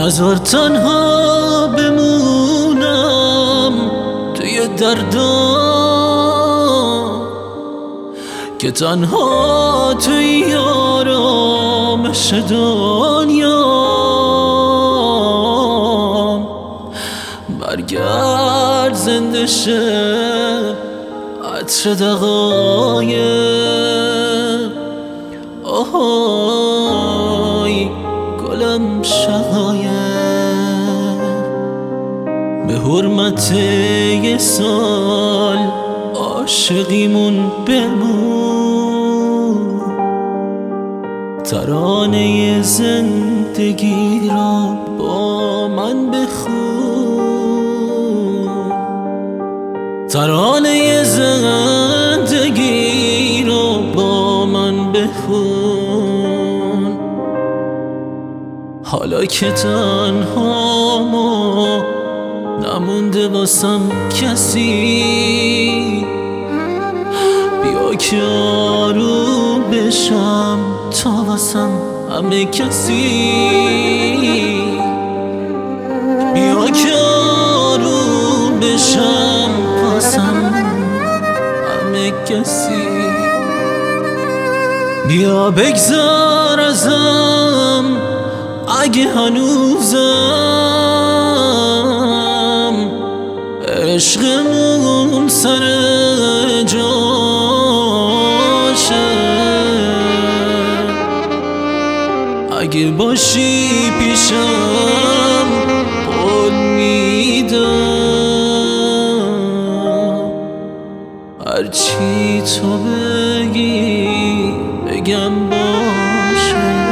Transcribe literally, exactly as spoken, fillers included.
نذار تنها بمونم توی دردم که تنها توی آرامش دنیام برگرد زنده شه عطر دقایق آهای گلم شقایق به حرمت یه سال عاشقیمون بمون ترانه زندگی را با من بخون ترانه زندگی را با من بخون حالا که تنها ما نمونده واسم کسی بیا که آروم بشم تا واسم همه کسی بیا که آروم بشم واسم همه کسی بیا بگذار ازم اگه هنوزم عشقمون سر جاشه اگه باشی پیشم قول میدم هرچی تو بگی بگم باشه.